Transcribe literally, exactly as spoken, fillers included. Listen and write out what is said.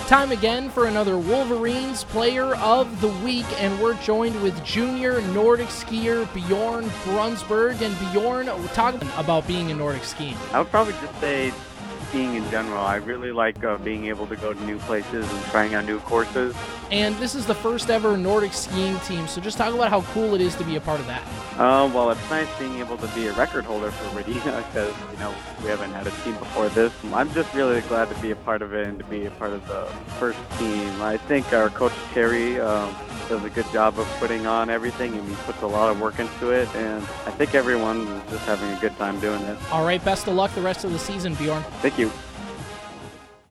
Time again for another Wolverines Player of the Week, and we're joined with junior Nordic skier Bjorn Brunsberg. And Bjorn, talk about being in Nordic skiing. I would probably just say skiing in general. I really like uh, being able to go to new places and trying out new courses. And this is the first ever Nordic skiing team, so just talk about how cool it is to be a part of that. Uh, well, it's nice being able to be a record holder for Radina because, you know, we haven't had a team before this. I'm just really glad to be a part of it and to be a part of the first team. I think our coach Terry um, does a good job of putting on everything, and he puts a lot of work into it, and I think everyone is just having a good time doing it. All right, best of luck the rest of the season, Bjorn. Thank you.